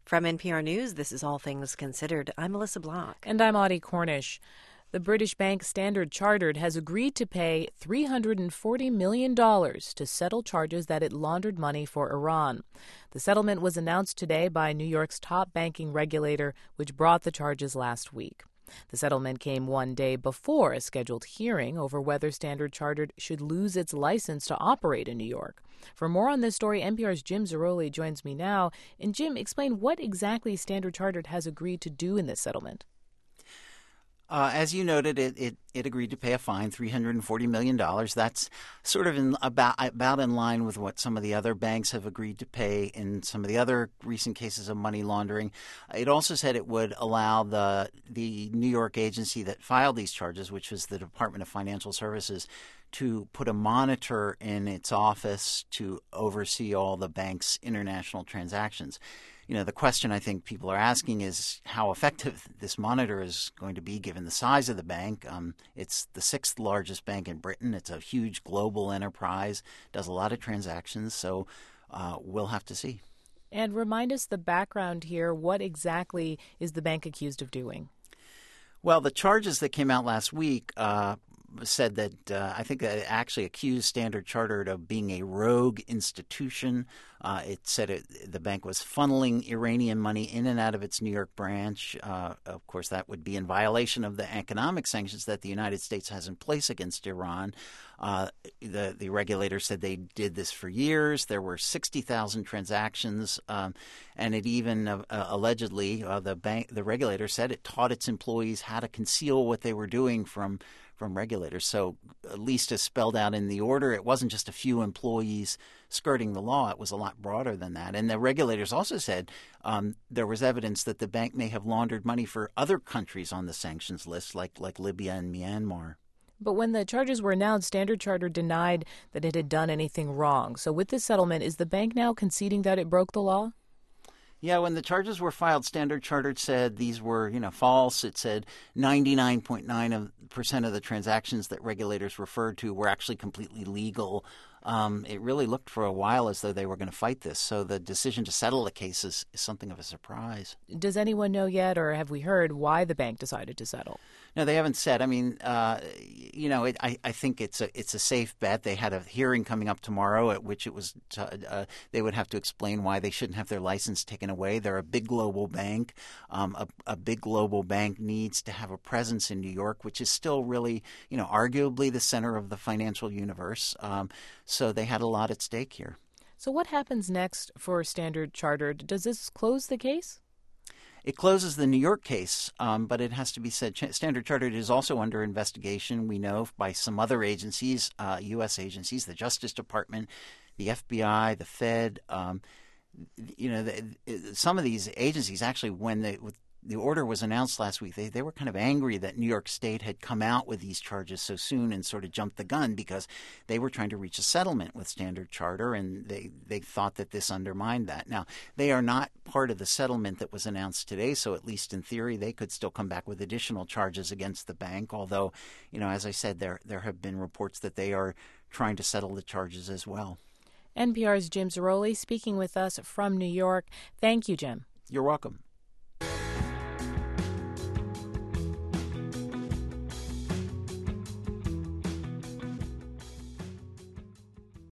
From NPR News, this is All Things Considered. I'm Melissa Block. And I'm Audie Cornish. The British bank Standard Chartered has agreed to pay $340 million to settle charges that it laundered money for Iran. The settlement was announced today by New York's top banking regulator, which brought the charges last week. The settlement came one day before a scheduled hearing over whether Standard Chartered should lose its license to operate in New York. For more on this story, NPR's Jim Zarroli joins me now. And Jim, explain what exactly Standard Chartered has agreed to do in this settlement. As you noted, it agreed to pay a fine, $340 million. That's sort of about in line with what some of the other banks have agreed to pay in some of the other recent cases of money laundering. It also said it would allow the New York agency that filed these charges, which was the Department of Financial Services, to put a monitor in its office to oversee all the bank's international transactions. You know, the question I think people are asking is how effective this monitor is going to be given the size of the bank. It's the sixth largest bank in Britain. It's a huge global enterprise, does a lot of transactions, so we'll have to see. And remind us the background here. What exactly is the bank accused of doing? Well, the charges that came out last week said that I think that actually accused Standard Chartered of being a rogue institution. It said the bank was funneling Iranian money in and out of its New York branch. Of course, that would be in violation of the economic sanctions that the United States has in place against Iran. The regulator said they did this for years. There were 60,000 transactions, and it even allegedly the regulator said it taught its employees how to conceal what they were doing from regulators. So at least as spelled out in the order, it wasn't just a few employees skirting the law. It was a lot broader than that. And the regulators also said there was evidence that the bank may have laundered money for other countries on the sanctions list, like Libya and Myanmar. But when the charges were announced, Standard Chartered denied that it had done anything wrong. So with this settlement, is the bank now conceding that it broke the law? Yeah, when the charges were filed, Standard Chartered said these were, false. It said 99.9% of the transactions that regulators referred to were actually completely legal. It really looked for a while as though they were going to fight this. So the decision to settle the case is something of a surprise. Does anyone know yet, or have we heard, why the bank decided to settle? No, they haven't said. I mean, I think it's a safe bet. They had a hearing coming up tomorrow at which it was they would have to explain why they shouldn't have their license taken away. They're a big global bank. A big global bank needs to have a presence in New York, which is still really, arguably the center of the financial universe. So they had a lot at stake here. So what happens next for Standard Chartered? Does this close the case? It closes the New York case, but it has to be said Standard Chartered is also under investigation, we know, by some other agencies, U.S. agencies, the Justice Department, the FBI, the Fed. Some of these agencies actually, when the order was announced last week, they were kind of angry that New York State had come out with these charges so soon and sort of jumped the gun because they were trying to reach a settlement with Standard Chartered, and they thought that this undermined that. Now, they are not part of the settlement that was announced today, so at least in theory, they could still come back with additional charges against the bank, although, as I said, there have been reports that they are trying to settle the charges as well. NPR's Jim Zarroli speaking with us from New York. Thank you, Jim. You're welcome.